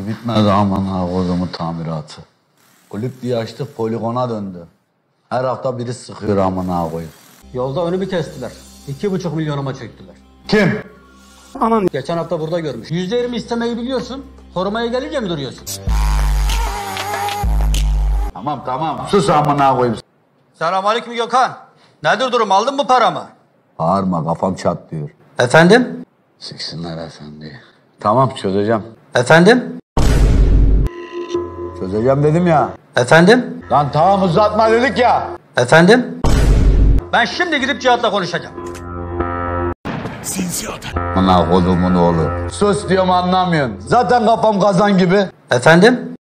bitmedi aman kodumu tamiratı. Kulüp diye açtık poligona döndü. Her hafta biri sıkıyor amına koyayım. Yolda önümü kestiler. 2,5 milyonuma çektiler. Kim? Anan geçen hafta burada görmüş. %20 istemeyi biliyorsun. Korumaya gelince mi duruyorsun? Tamam sus amına koyayım. Selamünaleyküm Gökhan. Nedir durum, aldın mı paramı? Bağırma kafam çatlıyor. Efendim? Siksinler efendi. Tamam çözeceğim. Efendim? Çözeceğim dedim ya. Efendim? Lan tamam uzatma dedik ya. Efendim? Ben şimdi gidip Cihat'la konuşacağım. Amına kodumun oğlu. Sus diyorum anlamıyorsun. Zaten kafam kazan gibi. Efendim?